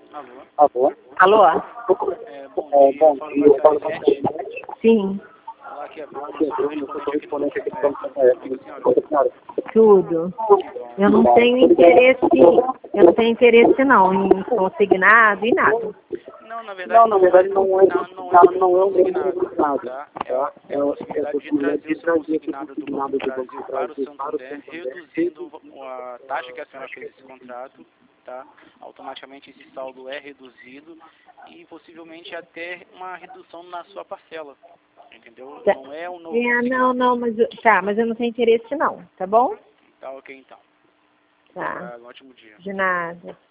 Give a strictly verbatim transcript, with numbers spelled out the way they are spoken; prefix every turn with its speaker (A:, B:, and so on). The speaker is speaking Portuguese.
A: Alô?
B: Alô?
C: Alô?
A: É, bom
B: É,
A: dia,
B: bom
A: fala
B: dia,
A: com a
B: fala com
A: Elizabeth.
C: Sim,
A: Olá, aqui é Bruno,
B: Aqui é
A: sou
B: Bruno, eu sou
A: correspondente aqui
B: correspondente
A: do
B: aqui do
A: Banco
B: Banco
A: Comércio.
B: Comércio.
A: Senhora,
C: tudo.
A: que bom.
C: Eu não tenho interesse, eu não tenho interesse não em consignado e nada.
A: Não, na verdade,
B: Não, na verdade não é,
A: não, não é
B: não,
A: um
B: não é um bem
A: consignado,
B: consignado,
A: tá? É,
B: tá?
A: a- é a possibilidade de trazer o seu consignado do Banco do Brasil para o Santander, reduzindo a taxa que a senhora fez esse contrato, tá? Automaticamente esse saldo é reduzido e possivelmente até uma redução na sua parcela, entendeu?
C: Tá.
A: Não é um novo
C: É, não,
A: consignado.
C: não, mas eu- tá, mas eu não tenho interesse não, tá bom?
A: Tá ok então.
C: Tá,
A: Obrigado, um ótimo dia.
C: de nada.